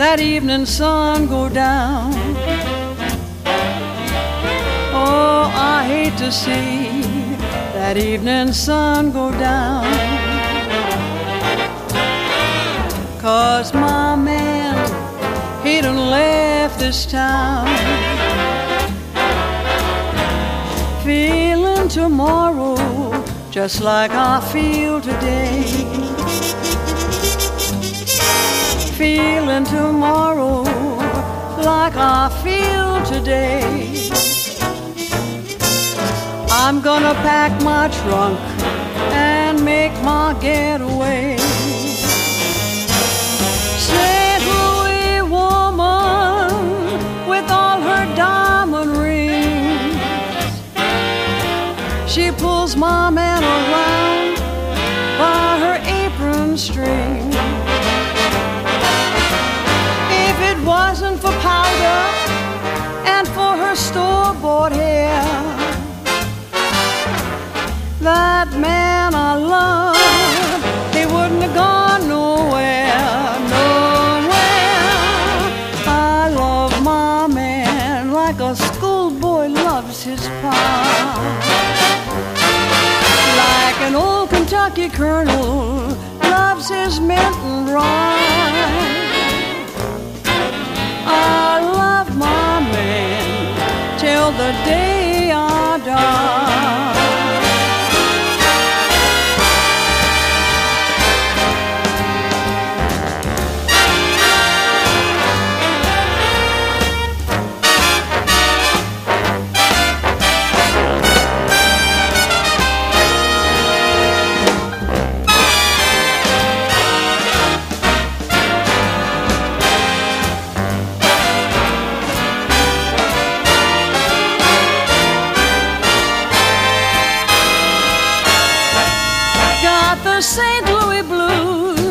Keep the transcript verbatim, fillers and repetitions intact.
that evening sun go down. Oh, I hate to see that evening sun go down, 'cause my man, he done left this town. Feeling tomorrow just like I feel today. Feeling tomorrow like I feel today. I'm gonna pack my trunk and make my getaway. Saint Louis woman with all her diamond rings, she pulls my man around by her apron string. If it wasn't for powder and for her store-bought hair, that man I love, he wouldn't have gone nowhere, nowhere. I love my man like a schoolboy loves his pie, like an old Kentucky colonel loves his mint and rye. I love my man till the day I die. The Saint Louis blues